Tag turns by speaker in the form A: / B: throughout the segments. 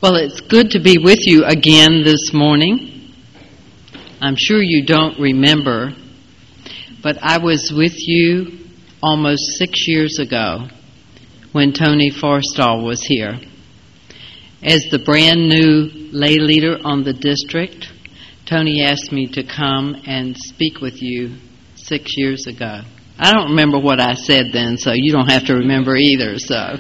A: Well, it's good to be with you again this morning. I'm sure you don't remember, but I was with you almost 6 years ago when Tony Forstall was here. As the brand new lay leader on the district, Tony asked me to come and speak with you 6 years ago. I don't remember what I said then, so you don't have to remember either.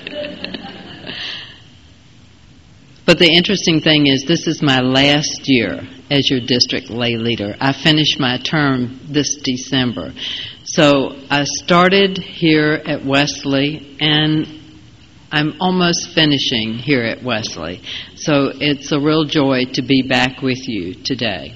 A: But the interesting thing is this is my last year as your district lay leader. I finished my term this December. So I started here at Wesley, and I'm almost finishing here at Wesley. So it's a real joy to be back with you today.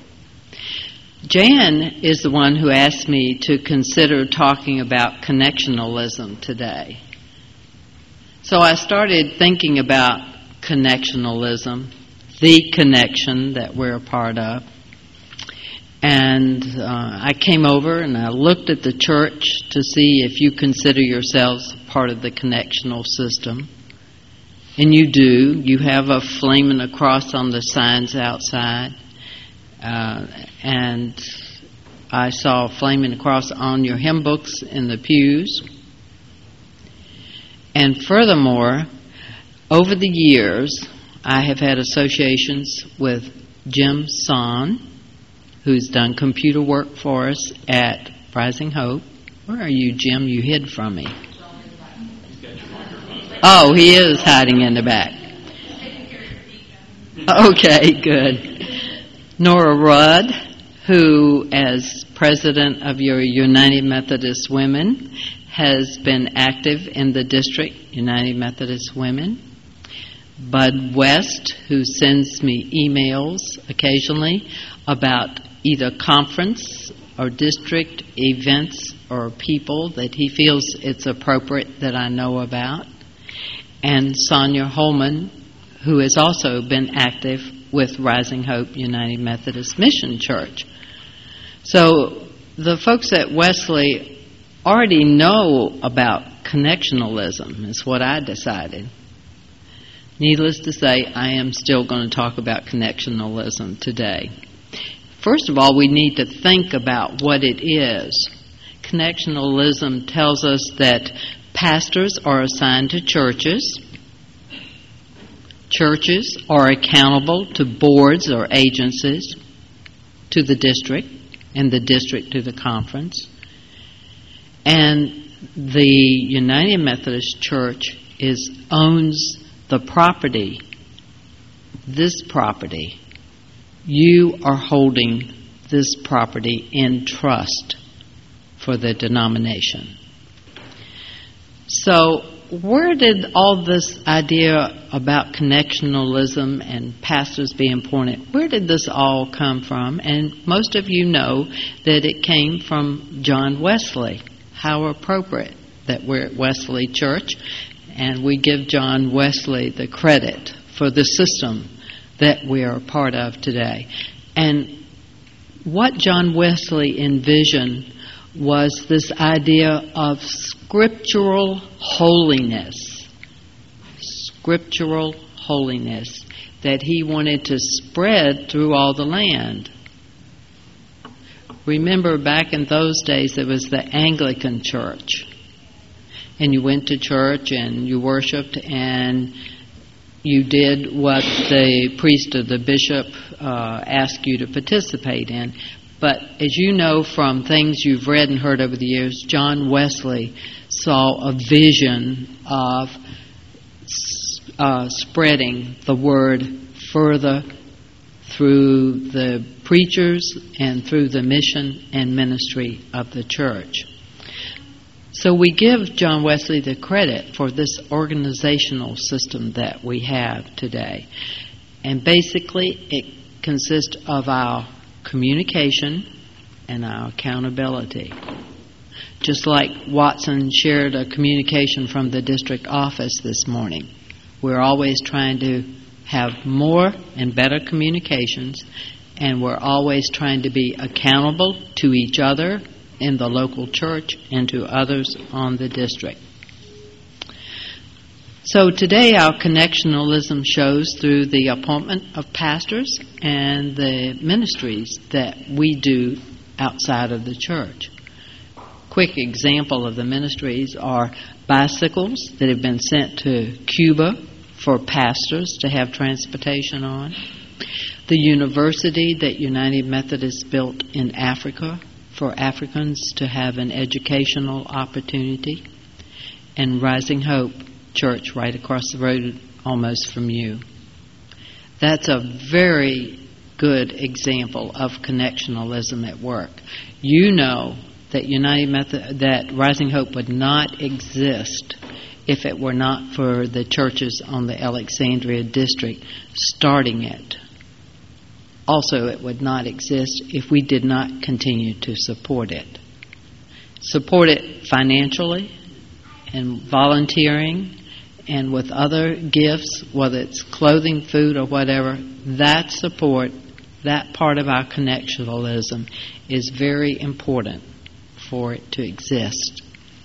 A: Jan is the one who asked me to consider talking about connectionalism today. So I started thinking about connectionalism, the connection that we're a part of. And I came over and I looked at the church to see if you consider yourselves part of the connectional system. And you do. You have a flame and a cross on the signs outside. And I saw a flame and a cross on your hymn books in the pews. And furthermore, over the years, I have had associations with Jim Son, who's done computer work for us at Rising Hope. Where are you, Jim? You hid from me. Oh, he is hiding in the back. Okay, good. Nora Rudd, who, as president of your United Methodist Women, has been active in the district, United Methodist Women. Bud West, who sends me emails occasionally about either conference or district events or people that he feels it's appropriate that I know about. And Sonia Holman, who has also been active with Rising Hope United Methodist Mission Church. So the folks at Wesley already know about connectionalism, is what I decided. Needless to say, I am still going to talk about connectionalism today. First of all, we need to think about what it is. Connectionalism tells us that pastors are assigned to churches. Churches are accountable to boards or agencies, to the district, and the district to the conference. And the United Methodist Church owns the property, this property. You are holding this property in trust for the denomination. So where did all this idea about connectionalism and pastors being important, where did this all come from? And most of you know that it came from John Wesley. How appropriate that we're at Wesley Church, and we give John Wesley the credit for the system that we are a part of today. And what John Wesley envisioned was this idea of scriptural holiness. Scriptural holiness that he wanted to spread through all the land. Remember, back in those days, there was the Anglican Church. And you went to church and you worshiped and you did what the priest or the bishop asked you to participate in. But as you know from things you've read and heard over the years, John Wesley saw a vision of spreading the word further through the preachers and through the mission and ministry of the church. So we give John Wesley the credit for this organizational system that we have today. And basically it consists of our communication and our accountability. Just like Watson shared a communication from the district office this morning. We're always trying to have more and better communications, and we're always trying to be accountable to each other in the local church and to others on the district. So today our connectionalism shows through the appointment of pastors and the ministries that we do outside of the church. Quick example of the ministries are bicycles that have been sent to Cuba for pastors to have transportation on, the university that United Methodist built in Africa for Africans to have an educational opportunity, and Rising Hope Church right across the road almost from you. That's a very good example of connectionalism at work. You know that that Rising Hope would not exist if it were not for the churches on the Alexandria district starting it. Also, it would not exist if we did not continue to support it. Support it financially and volunteering and with other gifts, whether it's clothing, food, or whatever. That support, that part of our connectionalism is very important for it to exist.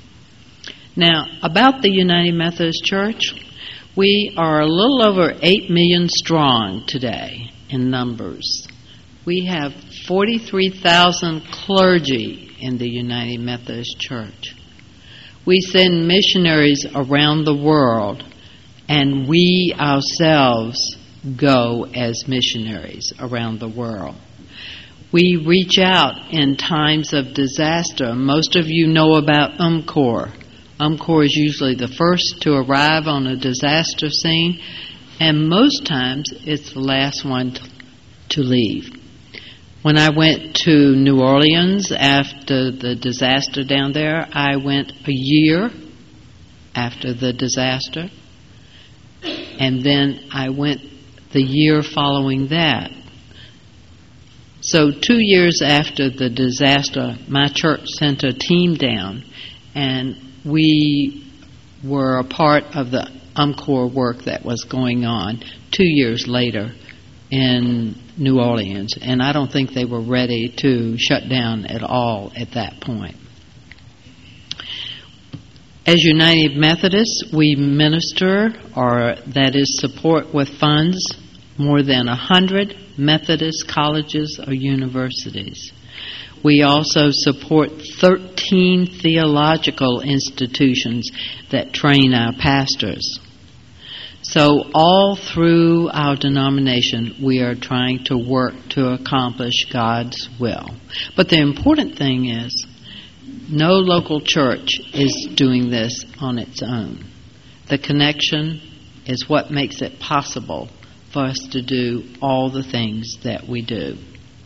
A: Now, about the United Methodist Church, we are a little over 8 million strong today in numbers. We have 43,000 clergy in the United Methodist Church. We send missionaries around the world, and we ourselves go as missionaries around the world. We reach out in times of disaster. Most of you know about UMCOR. UMCOR is usually the first to arrive on a disaster scene, and most times it's the last one to leave. When I went to New Orleans after the disaster down there, I went a year after the disaster, and then I went the year following that. So 2 years after the disaster, my church sent a team down, and we were a part of the UMCOR work that was going on 2 years later in New Orleans, and I don't think they were ready to shut down at all at that point. As United Methodists, we minister, or that is support with funds, more than 100 Methodist colleges or universities. We also support 13 theological institutions that train our pastors. So all through our denomination, we are trying to work to accomplish God's will. But the important thing is, no local church is doing this on its own. The connection is what makes it possible for us to do all the things that we do.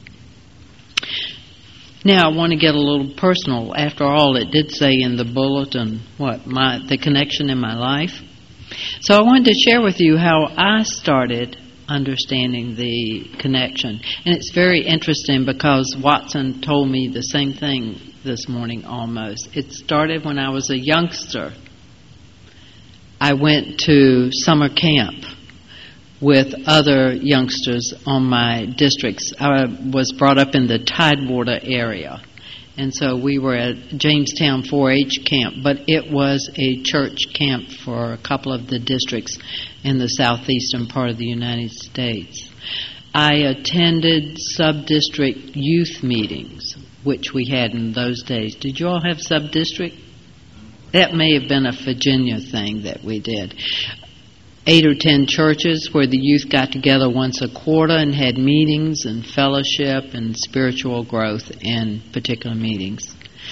A: Now, I want to get a little personal. After all, it did say in the bulletin, the connection in my life. So I wanted to share with you how I started understanding the connection. And it's very interesting because Watson told me the same thing this morning almost. It started when I was a youngster. I went to summer camp with other youngsters on my districts. I was brought up in the Tidewater area. And so we were at Jamestown 4-H camp, but it was a church camp for a couple of the districts in the southeastern part of the United States. I attended sub-district youth meetings, which we had in those days. Did you all have sub-district? That may have been a Virginia thing that we did. 8 or 10 churches where the youth got together once a quarter and had meetings and fellowship and spiritual growth in particular meetings.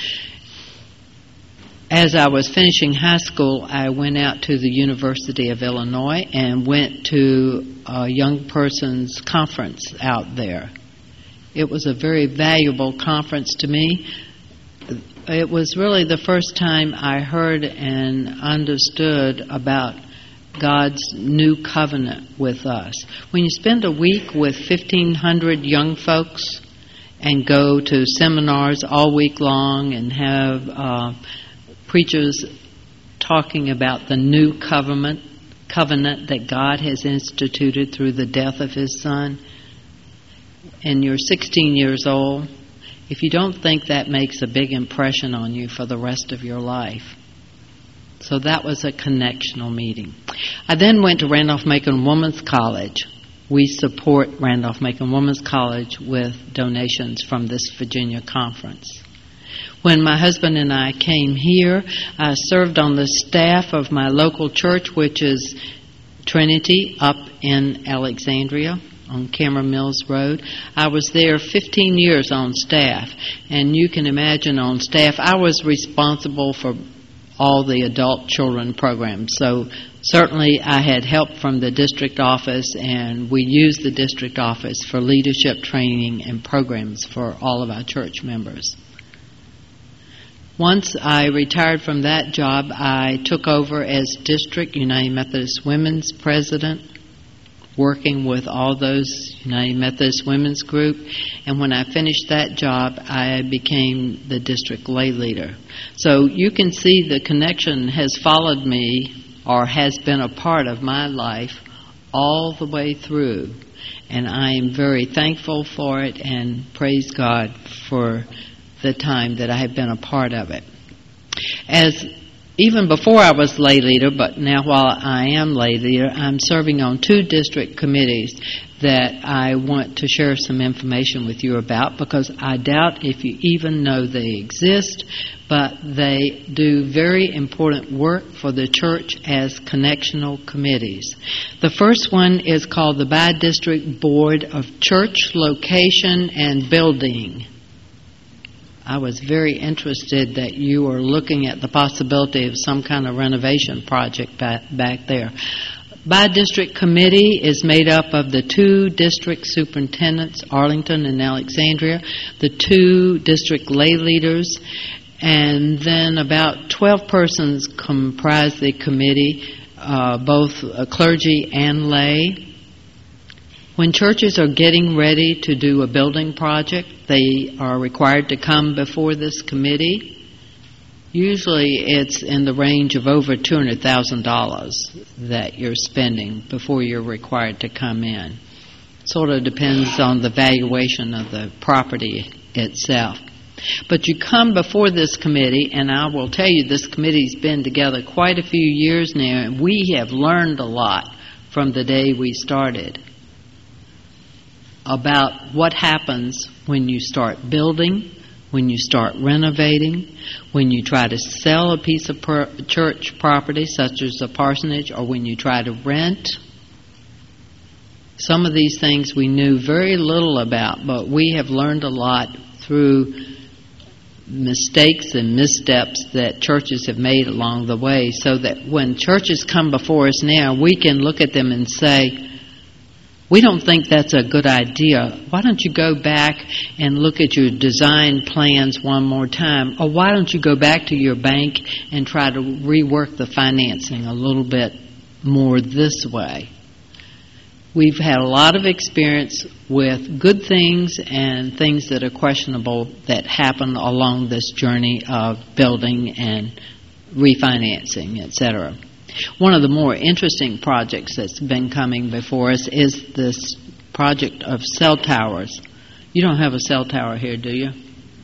A: As I was finishing high school, I went out to the University of Illinois and went to a young person's conference out there. It was a very valuable conference to me. It was really the first time I heard and understood about God's new covenant with us. When you spend a week with 1,500 young folks and go to seminars all week long and have preachers talking about the new covenant that God has instituted through the death of His Son, and you're 16 years old, if you don't think that makes a big impression on you for the rest of your life, So that was a connectional meeting. I then went to Randolph-Macon Women's College. We support Randolph-Macon Women's College with donations from this Virginia conference. When my husband and I came here, I served on the staff of my local church, which is Trinity up in Alexandria on Cameron Mills Road. I was there 15 years on staff, and you can imagine on staff I was responsible for all the adult children programs. So certainly I had help from the district office, and we used the district office for leadership training and programs for all of our church members. Once I retired from that job, I took over as District United Methodist Women's President, working with all those United Methodist Women's Group. And when I finished that job, I became the district lay leader. So you can see the connection has followed me, or has been a part of my life all the way through. And I am very thankful for it and praise God for the time that I have been a part of it. Even before I was lay leader, but now while I am lay leader, I'm serving on 2 district committees that I want to share some information with you about, because I doubt if you even know they exist, but they do very important work for the church as connectional committees. The first one is called the Bi-District Board of Church Location and Building. I was very interested that you were looking at the possibility of some kind of renovation project back there. Bi-district committee is made up of the 2 district superintendents, Arlington and Alexandria, the 2 district lay leaders, and then about 12 persons comprise the committee, both clergy and lay. When churches are getting ready to do a building project, they are required to come before this committee. Usually it's in the range of over $200,000 that you're spending before you're required to come in. Sort of depends on the valuation of the property itself. But you come before this committee, and I will tell you this committee's been together quite a few years now, and we have learned a lot from the day we started about what happens when you start building, when you start renovating, when you try to sell a piece of church property such as a parsonage, or when you try to rent. Some of these things we knew very little about, but we have learned a lot through mistakes and missteps that churches have made along the way, so that when churches come before us now, we can look at them and say, we don't think that's a good idea. Why don't you go back and look at your design plans one more time? Or why don't you go back to your bank and try to rework the financing a little bit more this way? We've had a lot of experience with good things and things that are questionable that happen along this journey of building and refinancing, etc. One of the more interesting projects that's been coming before us is this project of cell towers. You don't have a cell tower here, do you?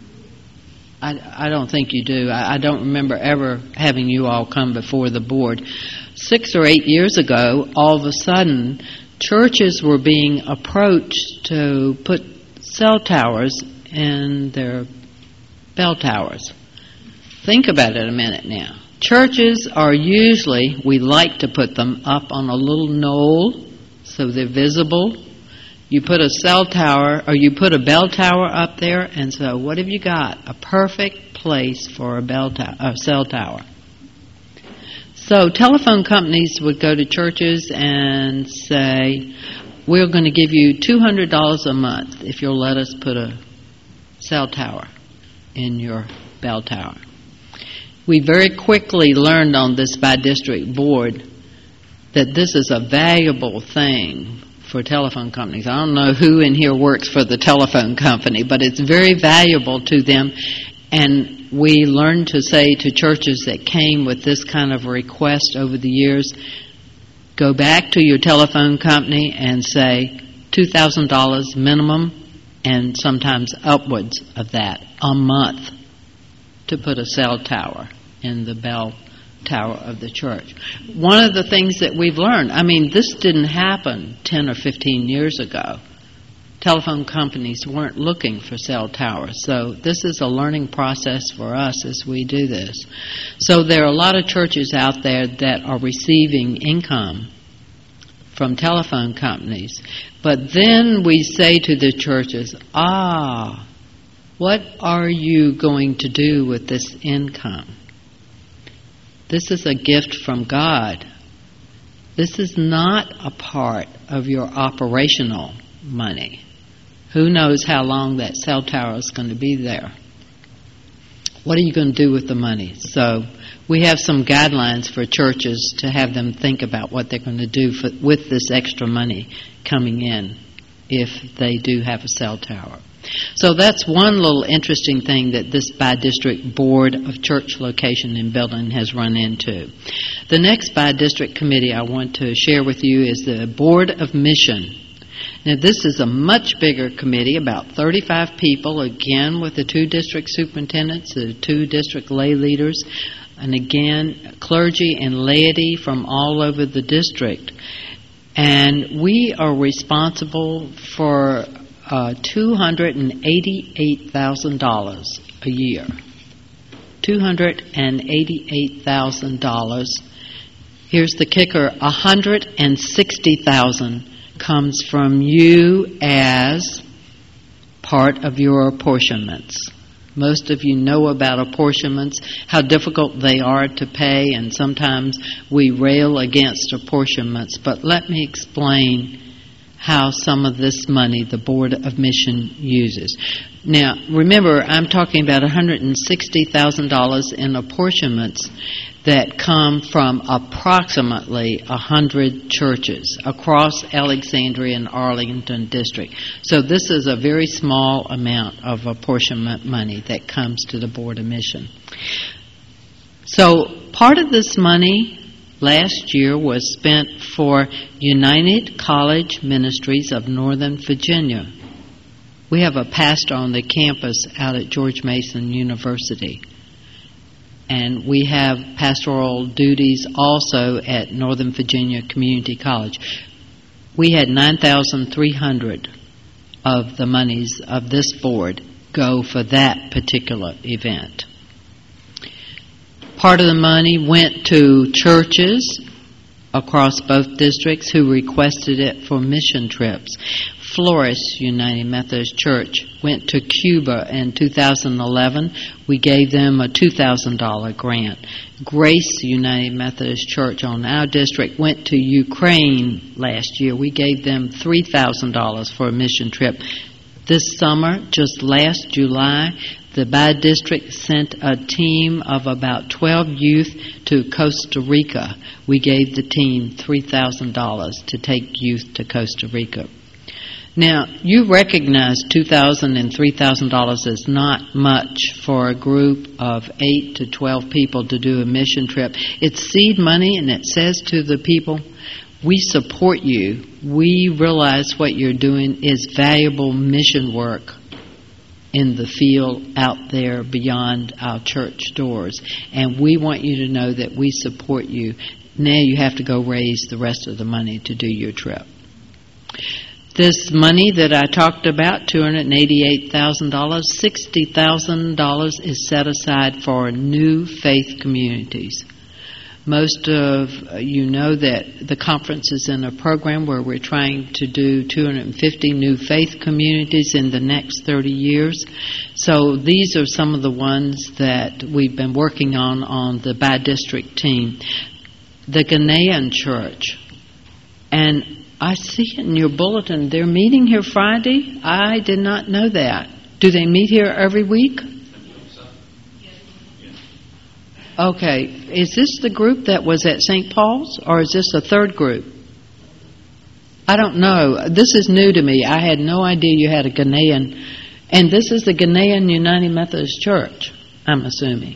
A: I don't think you do. I don't remember ever having you all come before the board. 6 or 8 years ago, all of a sudden, churches were being approached to put cell towers in their bell towers. Think about it a minute now. Churches are usually, we like to put them up on a little knoll so they're visible. You put a cell tower, or you put a bell tower up there, and so what have you got? A perfect place for a cell tower. So telephone companies would go to churches and say, we're going to give you $200 a month if you'll let us put a cell tower in your bell tower. We very quickly learned on this bi-district board that this is a valuable thing for telephone companies. I don't know who in here works for the telephone company, but it's very valuable to them. And we learned to say to churches that came with this kind of request over the years, go back to your telephone company and say $2,000 minimum, and sometimes upwards of that a month, to put a cell tower in the bell tower of the church. One of the things that we've learned, this didn't happen 10 or 15 years ago. Telephone companies weren't looking for cell towers, so this is a learning process for us as we do this. So there are a lot of churches out there that are receiving income from telephone companies, but then we say to the churches, what are you going to do with this income? This is a gift from God. This is not a part of your operational money. Who knows how long that cell tower is going to be there? What are you going to do with the money? So we have some guidelines for churches to have them think about what they're going to do with this extra money coming in if they do have a cell tower. So that's one little interesting thing that this by-district board of church location and building has run into. The next by-district committee I want to share with you is the Board of Mission. Now, this is a much bigger committee, about 35 people, again, with the 2 district superintendents, the 2 district lay leaders, and again, clergy and laity from all over the district. And we are responsible for $288,000 a year. $288,000. Here's the kicker, $160,000 comes from you as part of your apportionments. Most of you know about apportionments, how difficult they are to pay, and sometimes we rail against apportionments. But let me explain how some of this money the Board of Mission uses. Now, remember, I'm talking about $160,000 in apportionments that come from approximately 100 churches across Alexandria and Arlington district. So this is a very small amount of apportionment money that comes to the Board of Mission. So part of this money last year was spent for United College Ministries of Northern Virginia. We have a pastor on the campus out at George Mason University. And we have pastoral duties also at Northern Virginia Community College. We had $9,300 of the monies of this board go for that particular event. Part of the money went to churches across both districts who requested it for mission trips. Flores United Methodist Church went to Cuba in 2011. We gave them a $2,000 grant. Grace United Methodist Church on our district went to Ukraine last year. We gave them $3,000 for a mission trip. This summer, just last July, the by-district sent a team of about 12 youth to Costa Rica. We gave the team $3,000 to take youth to Costa Rica. Now, you recognize $2,000 and $3,000 is not much for a group of 8 to 12 people to do a mission trip. It's seed money, and it says to the people, we support you. We realize what you're doing is valuable mission work in the field out there beyond our church doors. And we want you to know that we support you. Now you have to go raise the rest of the money to do your trip. This money that I talked about, $288,000, $60,000 is set aside for new faith communities. Most of you know that the conference is in a program where we're trying to do 250 new faith communities in the next 30 years. So these are some of the ones that we've been working on the by-district team. The Ghanaian Church. And I see in your bulletin, they're meeting here Friday. I did not know that. Do they meet here every week? Okay. Is this the group that was at St. Paul's, or is this a third group? I don't know. This is new to me. I had no idea you had a Ghanaian. And this is the Ghanaian United Methodist Church, I'm assuming.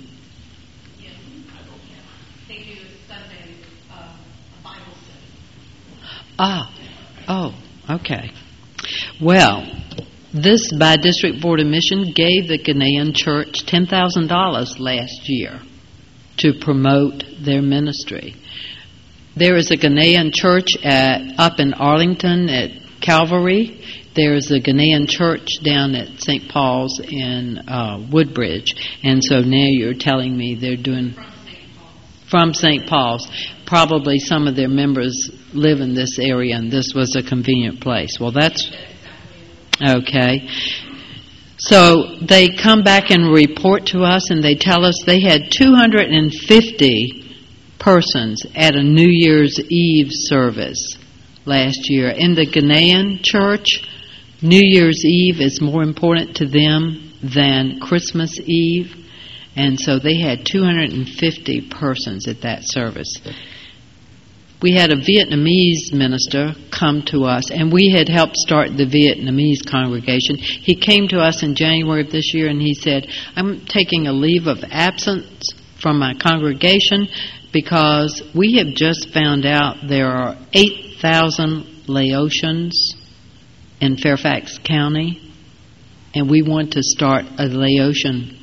B: They do Sunday Bible study.
A: Okay. Well, this by-district Board of Mission gave the Ghanaian Church $10,000 last year to promote their ministry. There is a Ghanaian church up in Arlington at Calvary. There is a Ghanaian church down at St. Paul's in Woodbridge. And so now you're telling me they're doing... From St. Paul's. Probably some of their members live in this area, and this was a convenient place. Well, that's... Okay. So they come back and report to us, and they tell us they had 250 persons at a New Year's Eve service last year. In the Ghanaian church, New Year's Eve is more important to them than Christmas Eve, and so they had 250 persons at that service. We had a Vietnamese minister come to us, and we had helped start the Vietnamese congregation. He came to us in January of this year, and he said, I'm taking a leave of absence from my congregation because we have just found out there are 8,000 Laotians in Fairfax County, and we want to start a Laotian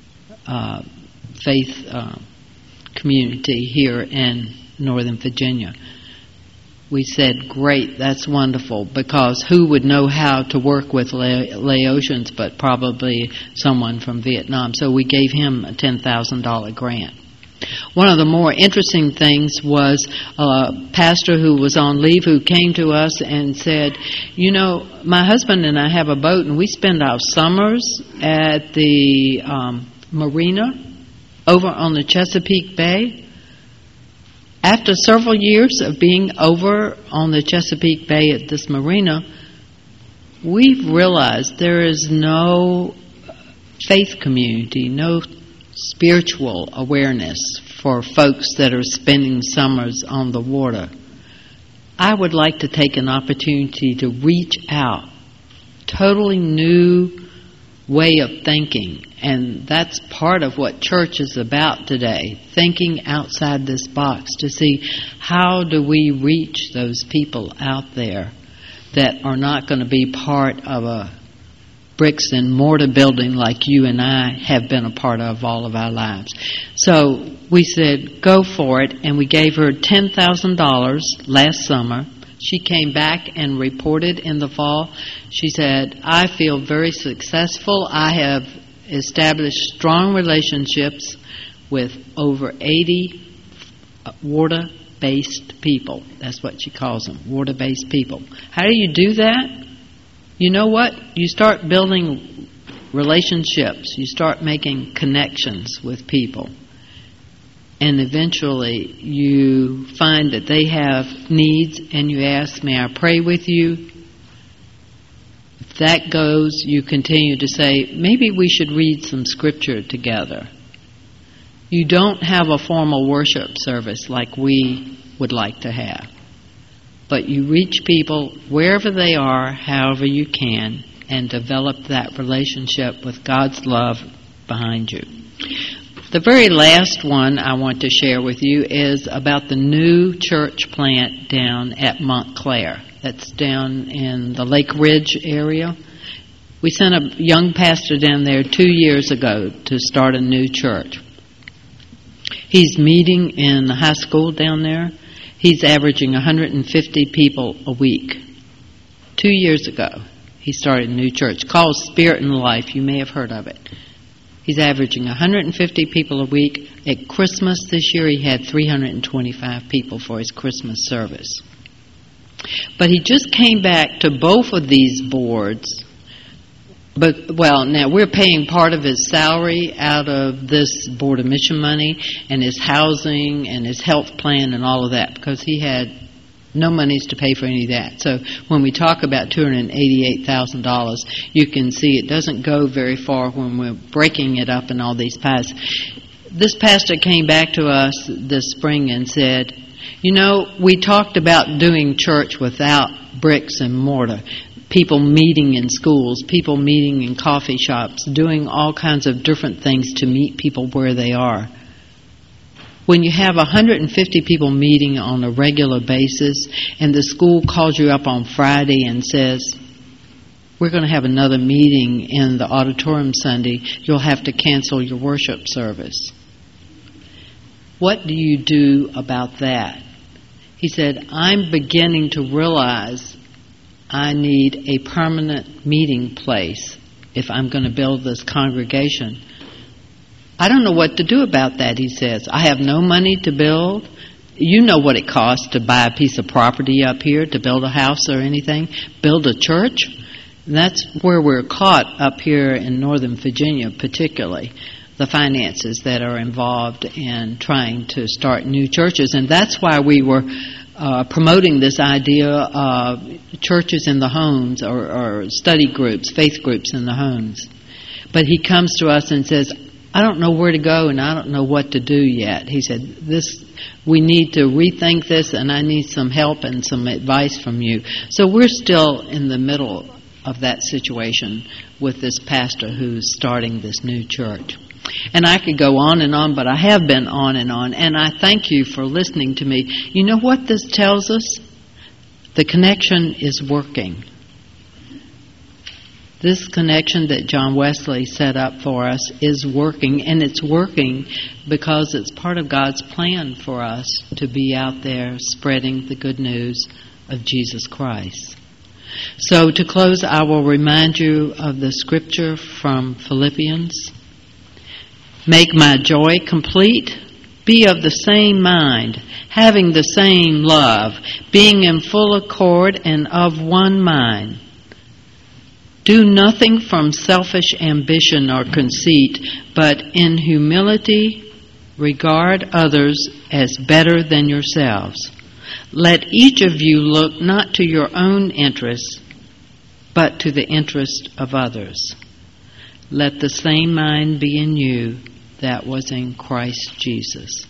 A: faith community here in Northern Virginia. We said, great, that's wonderful, because who would know how to work with Laotians but probably someone from Vietnam. So we gave him a $10,000 grant. One of the more interesting things was a pastor who was on leave who came to us and said, you know, my husband and I have a boat and we spend our summers at the marina over on the Chesapeake Bay. After several years of being over on the Chesapeake Bay at this marina, we've realized there is no faith community, no spiritual awareness for folks that are spending summers on the water. I would like to take an opportunity to reach out, totally new way of thinking, and that's part of what church is about today, thinking outside this box to see how do we reach those people out there that are not going to be part of a bricks and mortar building like you and I have been a part of all of our lives. So we said, go for it, and we gave her $10,000 last summer. She came back and reported in the fall. She said, I feel very successful. I have established strong relationships with over 80 water-based people. That's what she calls them, water-based people. How do you do that? You know what? You start building relationships. You start making connections with people. And eventually you find that they have needs and you ask, may I pray with you? If that goes, you continue to say, maybe we should read some scripture together. You don't have a formal worship service like we would like to have. But you reach people wherever they are, however you can, and develop that relationship with God's love behind you. The very last one I want to share with you is about the new church plant down at Montclair. That's down in the Lake Ridge area. We sent a young pastor down there 2 years ago to start a new church. He's meeting in the high school down there. He's averaging 150 people a week. 2 years ago, he started a new church called Spirit and Life. You may have heard of it. He's averaging 150 people a week. At Christmas this year, he had 325 people for his Christmas service. But he just came back to both of these boards. Now we're paying part of his salary out of this Board of Mission money and his housing and his health plan and all of that because he had no monies to pay for any of that. So when we talk about $288,000, you can see it doesn't go very far when we're breaking it up in all these pies. This pastor came back to us this spring and said, you know, we talked about doing church without bricks and mortar. People meeting in schools, people meeting in coffee shops, doing all kinds of different things to meet people where they are. When you have 150 people meeting on a regular basis and the school calls you up on Friday and says, we're going to have another meeting in the auditorium Sunday, you'll have to cancel your worship service. What do you do about that? He said, I'm beginning to realize I need a permanent meeting place if I'm going to build this congregation. I don't know what to do about that, he says. I have no money to build. You know what it costs to buy a piece of property up here, to build a house or anything, build a church. And that's where we're caught up here in Northern Virginia, particularly, the finances that are involved in trying to start new churches. And that's why we were promoting this idea of churches in the homes or study groups, faith groups in the homes. But he comes to us and says, I don't know where to go and I don't know what to do yet. He said, we need to rethink this and I need some help and some advice from you. So we're still in the middle of that situation with this pastor who's starting this new church. And I could go on, but I have been on, and I thank you for listening to me. You know what this tells us? The connection is working. This connection that John Wesley set up for us is working, and it's working because it's part of God's plan for us to be out there spreading the good news of Jesus Christ. So to close, I will remind you of the scripture from Philippians. Make my joy complete. Be of the same mind, having the same love, being in full accord and of one mind. Do nothing from selfish ambition or conceit, but in humility regard others as better than yourselves. Let each of you look not to your own interests, but to the interest of others. Let the same mind be in you that was in Christ Jesus.